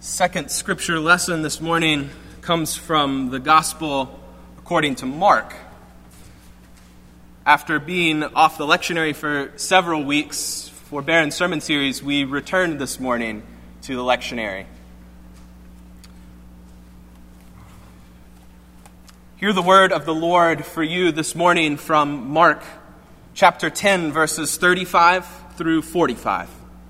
Second scripture lesson this morning comes from the Gospel according to Mark. After being off the lectionary for several weeks for Barron's sermon series, we returned this morning to the lectionary. Hear the word of the Lord for you this morning from Mark chapter 10, verses 35 through 45.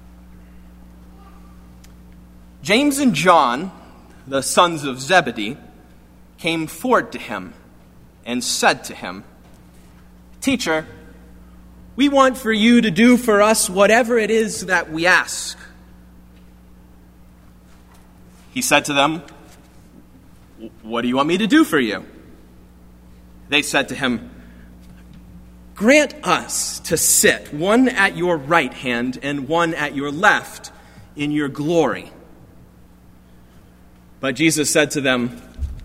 James and John, the sons of Zebedee, came forward to him and said to him, "Teacher, we want for you to do for us whatever it is that we ask." He said to them, "What do you want me to do for you?" They said to him, "Grant us to sit, one at your right hand and one at your left, in your glory." But Jesus said to them,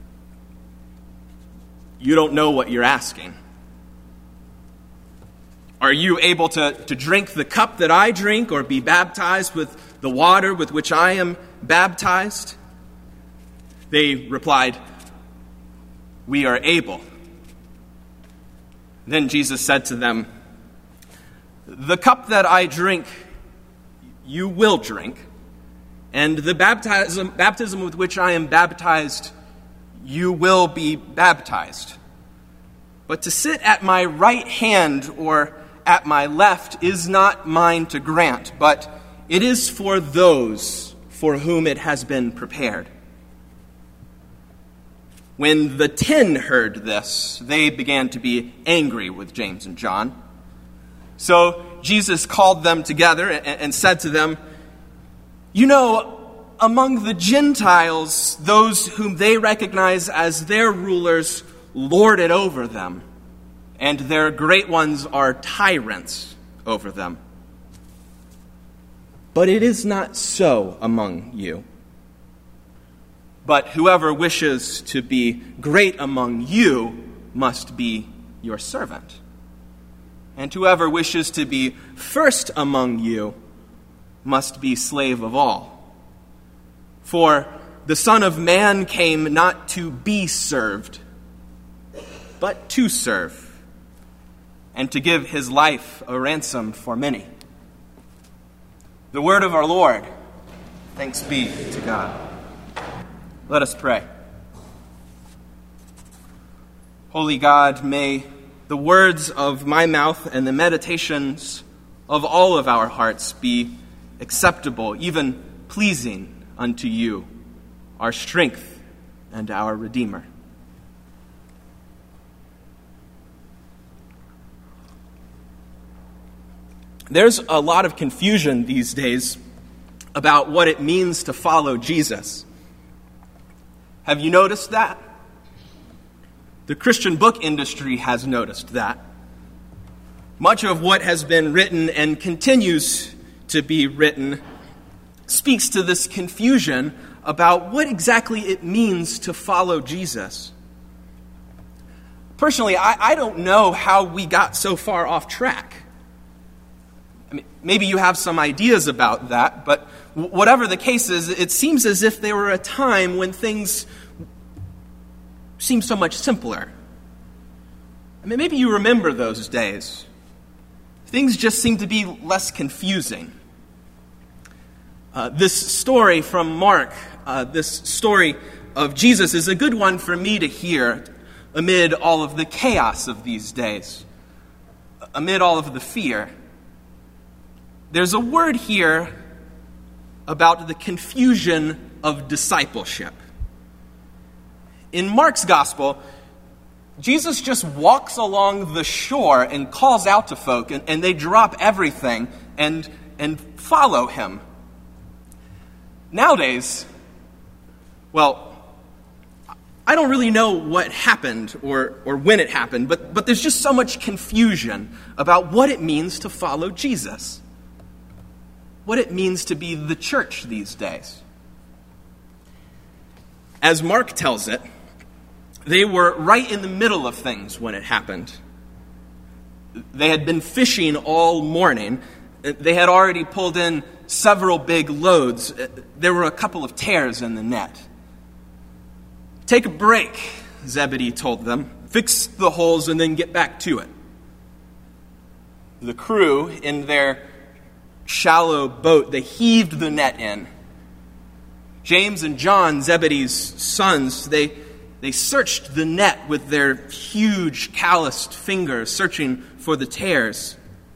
"You don't know what you're asking. Are you able to drink the cup that I drink or be baptized with the water with which I am baptized?" They replied, "We are able." Then Jesus said to them, "The cup that I drink, you will drink, and the baptism with which I am baptized, you will be baptized. But to sit at my right hand or at my left is not mine to grant, but it is for those for whom it has been prepared." When the 10 heard this, they began to be angry with James and John. So Jesus called them together and said to them, "You know, among the Gentiles, those whom they recognize as their rulers lord it over them, and their great ones are tyrants over them. But it is not so among you. But whoever wishes to be great among you must be your servant. And whoever wishes to be first among you must be slave of all. For the Son of Man came not to be served, but to serve, and to give his life a ransom for many." The word of our Lord. Thanks be to God. Let us pray. Holy God, may the words of my mouth and the meditations of all of our hearts be acceptable, even pleasing unto you, our strength and our Redeemer. There's a lot of confusion these days about what it means to follow Jesus. Have you noticed that? The Christian book industry has noticed that. Much of what has been written and continues to be written speaks to this confusion about what exactly it means to follow Jesus. Personally, I don't know how we got so far off track. I mean, maybe you have some ideas about that, but whatever the case is, it seems as if there were a time when things seemed so much simpler. I mean, maybe you remember those days. Things just seem to be less confusing. This story from Mark, this story of Jesus, is a good one for me to hear amid all of the chaos of these days, amid all of the fear. There's a word here about the confusion of discipleship. In Mark's gospel, Jesus just walks along the shore and calls out to folk, and they drop everything and follow him. Nowadays, well, I don't really know what happened or when it happened, but there's just so much confusion about what it means to follow Jesus. What it means to be the church these days. As Mark tells it, they were right in the middle of things when it happened. They had been fishing all morning. They had already pulled in several big loads, there were a couple of tears in the net. "Take a break," Zebedee told them. "Fix the holes and then get back to it." The crew, in their shallow boat, they heaved the net in. James and John, Zebedee's sons, they searched the net with their huge calloused fingers, searching for the tears.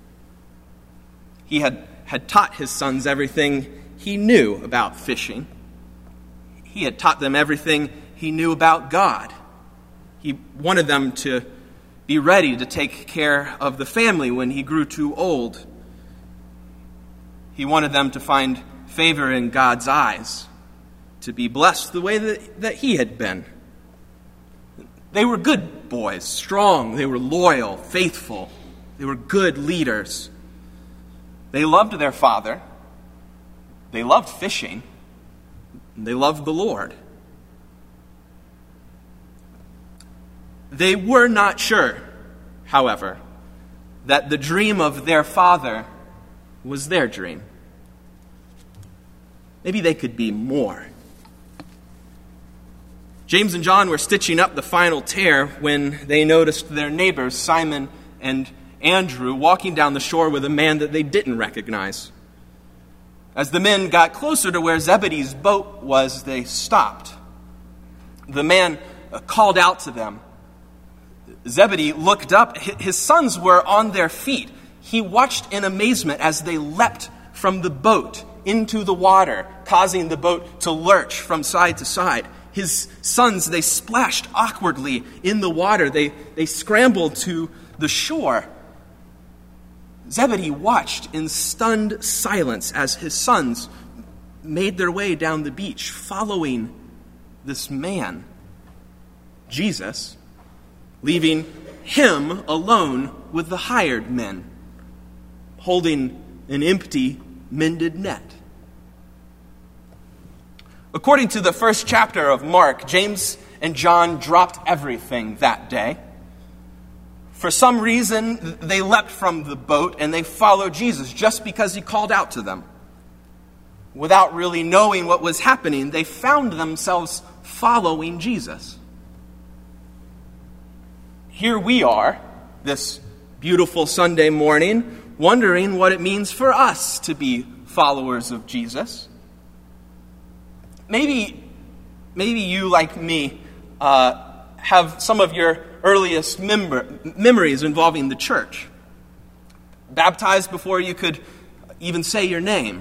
He had taught his sons everything he knew about fishing. He had taught them everything he knew about God. He wanted them to be ready to take care of the family when he grew too old. He wanted them to find favor in God's eyes, to be blessed the way that he had been. They were good boys, strong. They were loyal, faithful. They were good leaders. They loved their father. They loved fishing. They loved the Lord. They were not sure, however, that the dream of their father was their dream. Maybe they could be more. James and John were stitching up the final tear when they noticed their neighbors, Simon and Andrew, walking down the shore with a man that they didn't recognize. As the men got closer to where Zebedee's boat was, they stopped. The man called out to them. Zebedee looked up. His sons were on their feet. He watched in amazement as they leapt from the boat into the water, causing the boat to lurch from side to side. His sons, they splashed awkwardly in the water. They scrambled to the shore. Zebedee watched in stunned silence as his sons made their way down the beach, following this man, Jesus, leaving him alone with the hired men, holding an empty, mended net. According to the first chapter of Mark, James and John dropped everything that day. For some reason, they leapt from the boat and they followed Jesus just because he called out to them. Without really knowing what was happening, they found themselves following Jesus. Here we are, this beautiful Sunday morning, wondering what it means for us to be followers of Jesus. Maybe you, like me, have some of your earliest memories involving the church. Baptized before you could even say your name.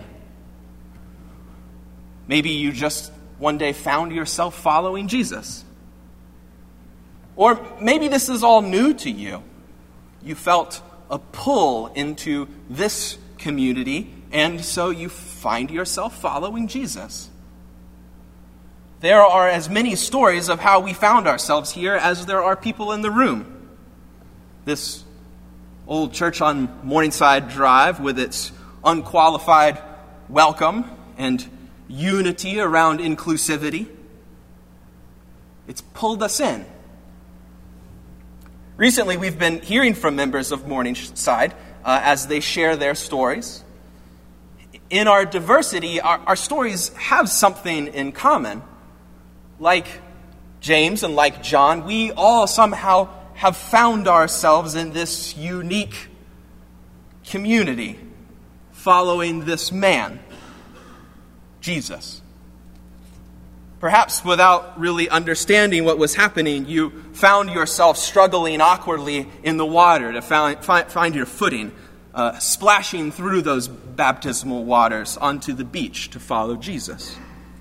Maybe you just one day found yourself following Jesus. Or maybe this is all new to you. You felt a pull into this community, and so you find yourself following Jesus. There are as many stories of how we found ourselves here as there are people in the room. This old church on Morningside Drive, with its unqualified welcome and unity around inclusivity, it's pulled us in. Recently, we've been hearing from members of Morningside as they share their stories. In our diversity, our stories have something in common. Like James and like John, we all somehow have found ourselves in this unique community, following this man, Jesus. Perhaps without really understanding what was happening, you found yourself struggling awkwardly in the water to find your footing, splashing through those baptismal waters onto the beach to follow Jesus.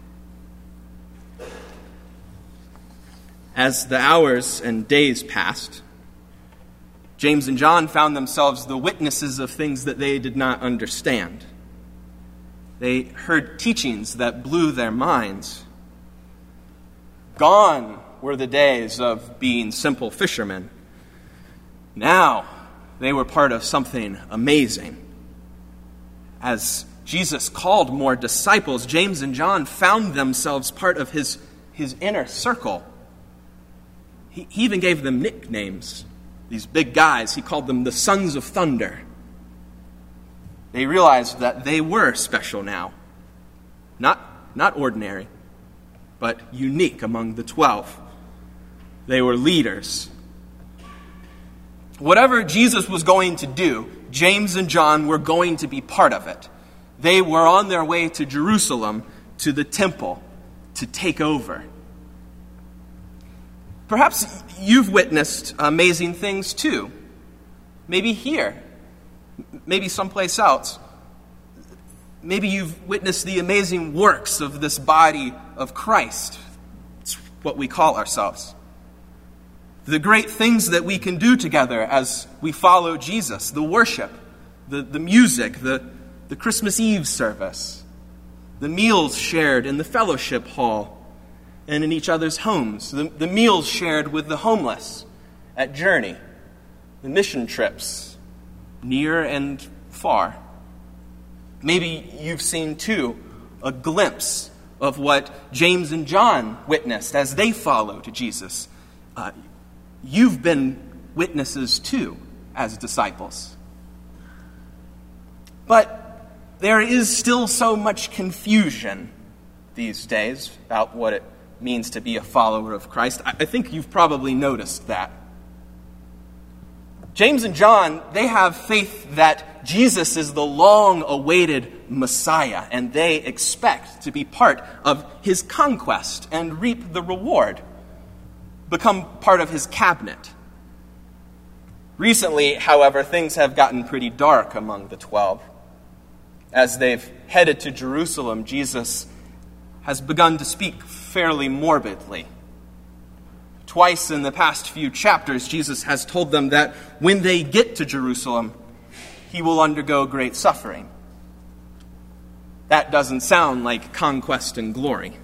As the hours and days passed, James and John found themselves the witnesses of things that they did not understand. They heard teachings that blew their minds. Gone were the days of being simple fishermen. Now they were part of something amazing. As Jesus called more disciples, James and John found themselves part of his inner circle. He even gave them nicknames. These big guys, he called them the Sons of Thunder. They realized that they were special now. Not ordinary, but unique among the 12. They were leaders. Whatever Jesus was going to do, James and John were going to be part of it. They were on their way to Jerusalem, to the temple, to take over. Perhaps you've witnessed amazing things too. Maybe here, maybe someplace else. Maybe you've witnessed the amazing works of this body of Christ. It's what we call ourselves. The great things that we can do together as we follow Jesus, the worship, the music, the Christmas Eve service, the meals shared in the fellowship hall and in each other's homes, the meals shared with the homeless at Journey, the mission trips, near and far. Maybe you've seen, too, a glimpse of what James and John witnessed as they followed Jesus. You've been witnesses, too, as disciples. But there is still so much confusion these days about what it means to be a follower of Christ. I think you've probably noticed that. James and John, they have faith that Jesus is the long-awaited Messiah, and they expect to be part of his conquest and reap the reward, become part of his cabinet. Recently, however, things have gotten pretty dark among the 12. As they've headed to Jerusalem, Jesus has begun to speak fairly morbidly. Twice in the past few chapters, Jesus has told them that when they get to Jerusalem, he will undergo great suffering. That doesn't sound like conquest and glory.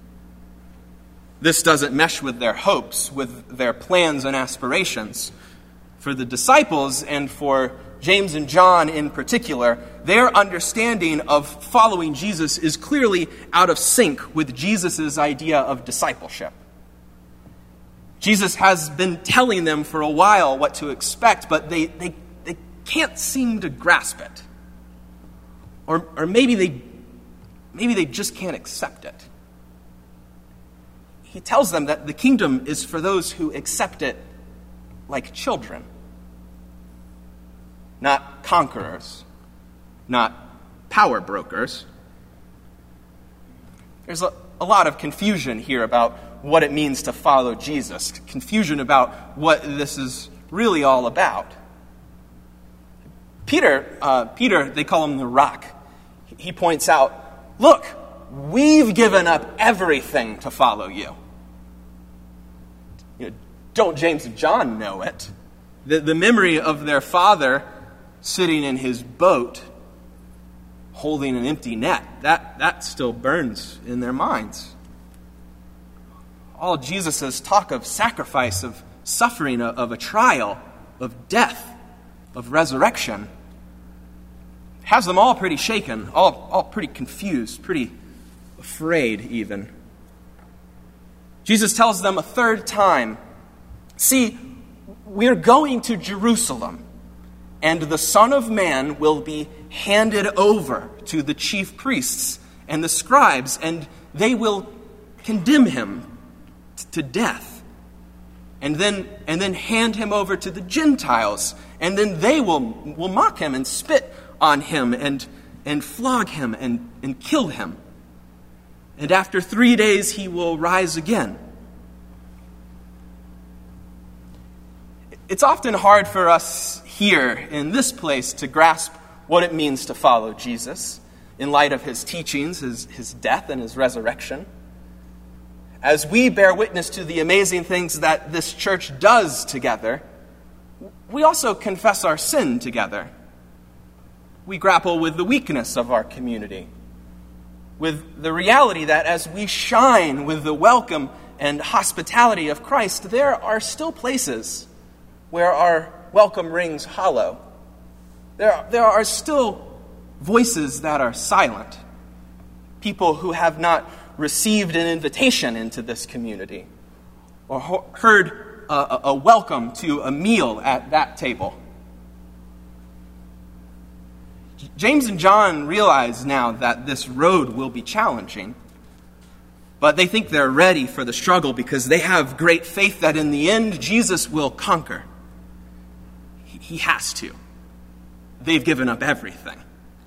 This doesn't mesh with their hopes, with their plans and aspirations. For the disciples, and for James and John in particular, their understanding of following Jesus is clearly out of sync with Jesus' idea of discipleship. Jesus has been telling them for a while what to expect, but they can't seem to grasp it. Or maybe they just can't accept it. He tells them that the kingdom is for those who accept it like children. Not conquerors, not power brokers. There's a lot of confusion here about what it means to follow Jesus. Confusion about what this is really all about. Peter, they call him the Rock. He points out, look, we've given up everything to follow you. Don't James and John know it? The memory of their father sitting in his boat holding an empty net, that still burns in their minds. All Jesus' talk of sacrifice, of suffering, of a trial, of death, of resurrection, has them all pretty shaken, all pretty confused, pretty afraid even. Jesus tells them a third time, see, we're going to Jerusalem, and the Son of Man will be handed over to the chief priests and the scribes, and they will condemn him to death, and then hand him over to the Gentiles, and then they will mock him and spit on him and flog him and kill him. And after 3 days he will rise again. It's often hard for us here in this place to grasp what it means to follow Jesus in light of his teachings, his death and his resurrection. As we bear witness to the amazing things that this church does together, we also confess our sin together. We grapple with the weakness of our community, with the reality that as we shine with the welcome and hospitality of Christ, there are still places where our welcome rings hollow. There are still voices that are silent, people who have not received an invitation into this community or heard a welcome to a meal at that table. James and John realize now that this road will be challenging, but they think they're ready for the struggle because they have great faith that in the end, Jesus will conquer. He has to. They've given up everything.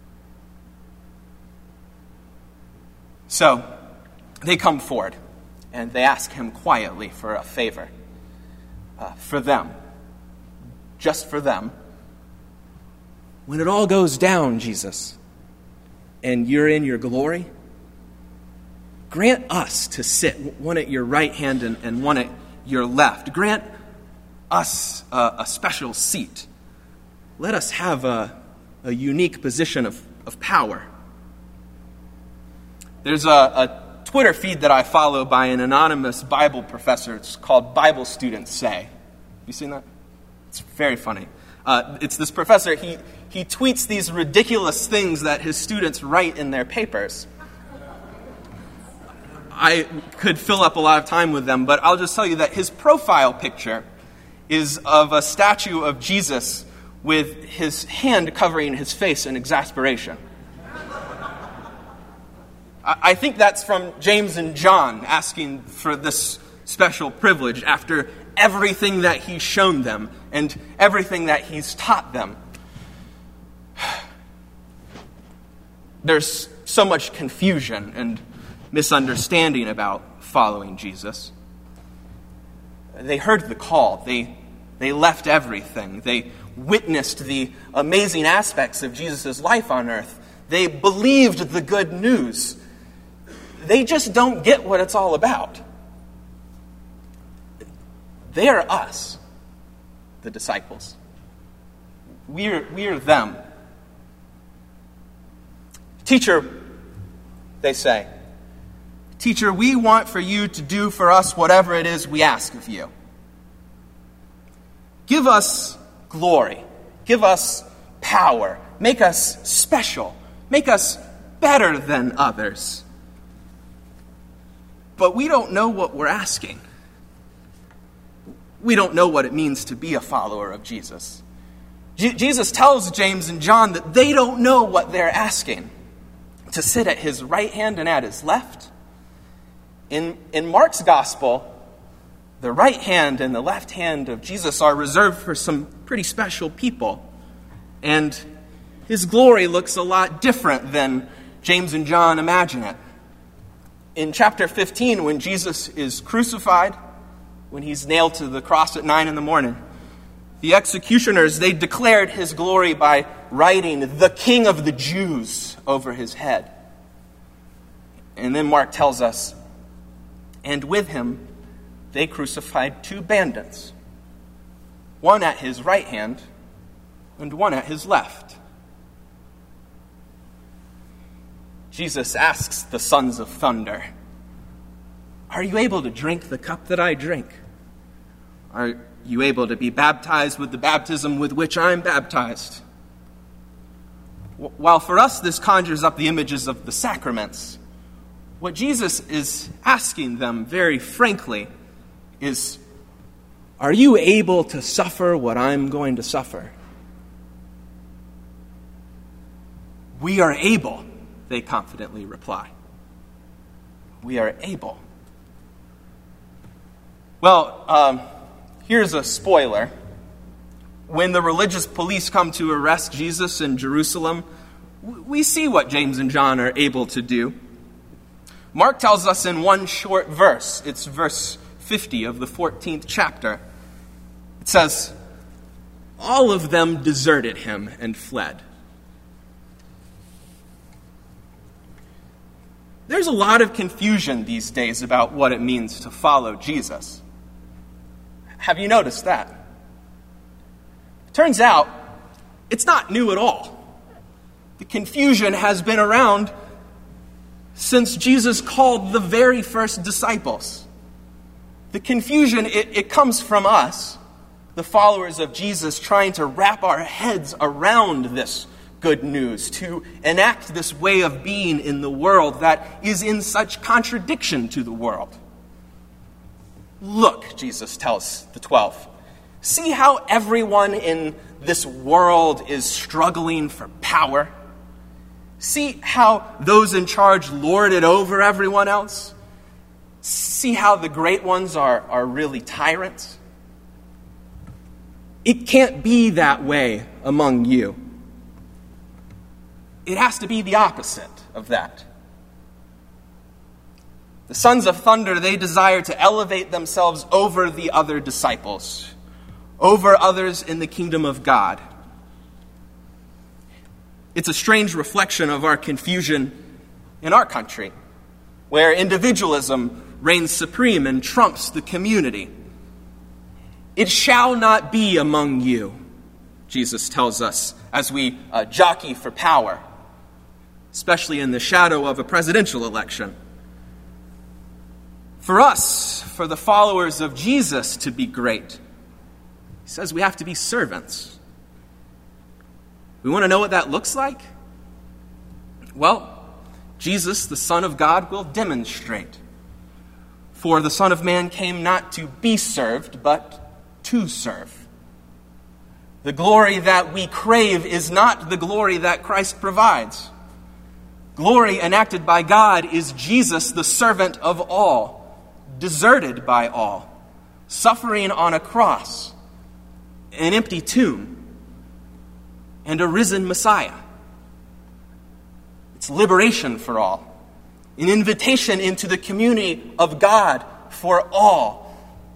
So, they come forward, and they ask him quietly for a favor. For them. Just for them. When it all goes down, Jesus, and you're in your glory, grant us to sit, one at your right hand and one at your left. Grant us a special seat. Let us have a unique position of power. There's a Twitter feed that I follow by an anonymous Bible professor. It's called Bible Students Say. You seen that? It's very funny. It's this professor. He tweets these ridiculous things that his students write in their papers. I could fill up a lot of time with them, but I'll just tell you that his profile picture is of a statue of Jesus with his hand covering his face in exasperation. I think that's from James and John asking for this special privilege after everything that he's shown them and everything that he's taught them. There's so much confusion and misunderstanding about following Jesus. They heard the call. They left everything. They witnessed the amazing aspects of Jesus' life on earth. They believed the good news. They just don't get what it's all about. They are us, the disciples. We're them. Teacher, they say, Teacher, we want for you to do for us whatever it is we ask of you. Give us glory. Give us power. Make us special. Make us better than others. But we don't know what we're asking. We don't know what it means to be a follower of Jesus. Jesus tells James and John that they don't know what they're asking. To sit at his right hand and at his left. In Mark's gospel, the right hand and the left hand of Jesus are reserved for some pretty special people. And his glory looks a lot different than James and John imagine it. In chapter 15, when Jesus is crucified, when he's nailed to the cross at 9 a.m, the executioners, they declared his glory by writing, "The King of the Jews," over his head. And then Mark tells us, and with him, they crucified 2 bandits, one at his right hand and one at his left. Jesus asks the sons of thunder, "Are you able to drink the cup that I drink? Are you able to be baptized with the baptism with which I'm baptized?" While for us this conjures up the images of the sacraments, what Jesus is asking them very frankly is, are you able to suffer what I'm going to suffer? We are able, they confidently reply. We are able. Well, here's a spoiler. When the religious police come to arrest Jesus in Jerusalem, we see what James and John are able to do. Mark tells us in one short verse, it's verse 50 of the 14th chapter. It says, "All of them deserted him and fled." There's a lot of confusion these days about what it means to follow Jesus. Have you noticed that? Turns out, it's not new at all. The confusion has been around since Jesus called the very first disciples. The confusion, it comes from us, the followers of Jesus, trying to wrap our heads around this good news, to enact this way of being in the world that is in such contradiction to the world. Look, Jesus tells the 12, see how everyone in this world is struggling for power? See how those in charge lord it over everyone else? See how the great ones are really tyrants? It can't be that way among you. It has to be the opposite of that. The sons of thunder, they desire to elevate themselves over the other disciples, over others in the kingdom of God. It's a strange reflection of our confusion in our country, where individualism reigns supreme and trumps the community. It shall not be among you, Jesus tells us, as we jockey for power, especially in the shadow of a presidential election. For us, for the followers of Jesus to be great, he says we have to be servants. We want to know what that looks like? Well, Jesus, the Son of God, will demonstrate. For the Son of Man came not to be served, but to serve. The glory that we crave is not the glory that Christ provides. Glory enacted by God is Jesus, the servant of all, deserted by all, suffering on a cross, an empty tomb, and a risen Messiah. It's liberation for all, an invitation into the community of God for all.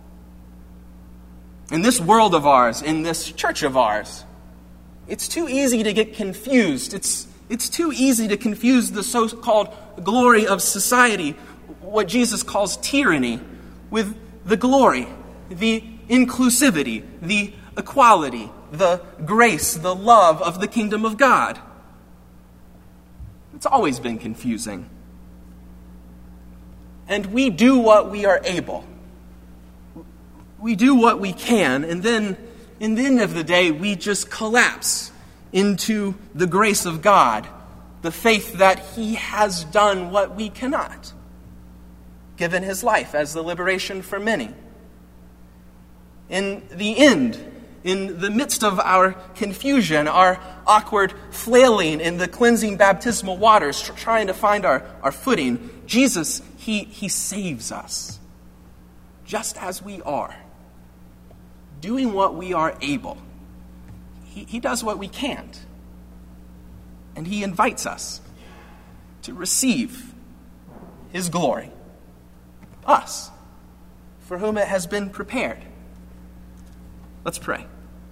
In this world of ours, in this church of ours, it's too easy to get confused. It's too easy to confuse the so-called glory of society, what Jesus calls tyranny, with the glory, the inclusivity, the equality, the grace, the love of the kingdom of God. It's always been confusing. And we do what we are able. We do what we can, and then, in the end of the day, we just collapse into the grace of God, the faith that He has done what we cannot, given His life as the liberation for many. In the end, in the midst of our confusion, our awkward flailing in the cleansing baptismal waters, trying to find our footing, Jesus, He saves us, just as we are, doing what we are able. He does what we can't. And He invites us to receive His glory, us, for whom it has been prepared. Let's pray.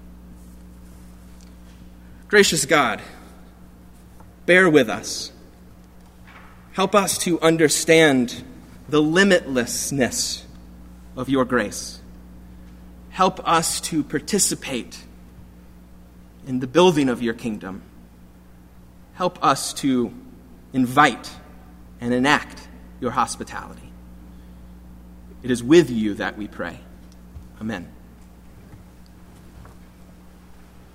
Gracious God, bear with us. Help us to understand the limitlessness of your grace. Help us to participate in the building of your kingdom. Help us to invite and enact your hospitality. It is with you that we pray. Amen.